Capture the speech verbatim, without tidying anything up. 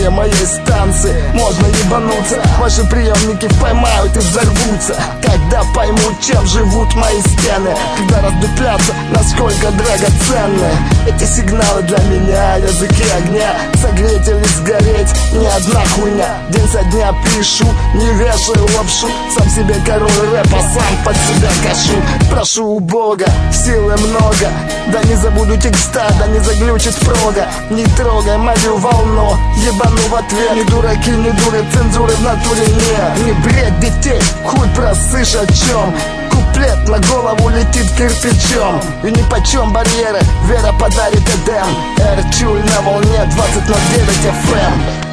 название моей станции. Можно ебануться, ваши приемники поймают и взорвутся, когда поймут, чем живут мои стены, когда раздуплятся, насколько драгоценны эти сигналы для меня, языки огня. Согреть или сгореть, ни одна хуйня. День со дня пишу, не вешаю лапшу. Сам себе король рэпа, сам под себя кашу. Прошу у Бога, силы много, да не забуду текста, да не заглючит прога. Не трогай мою волну, ебану в ответ. Ни дураки, ни дуры, цензуры в натуре нет. Не бред детей, хуй просышь о чем. Куплет на голову летит кирпичом. И нипочем барьеры, вера подарит Эдем. Эр Чуль на волне двадцать ноль девять эф эм.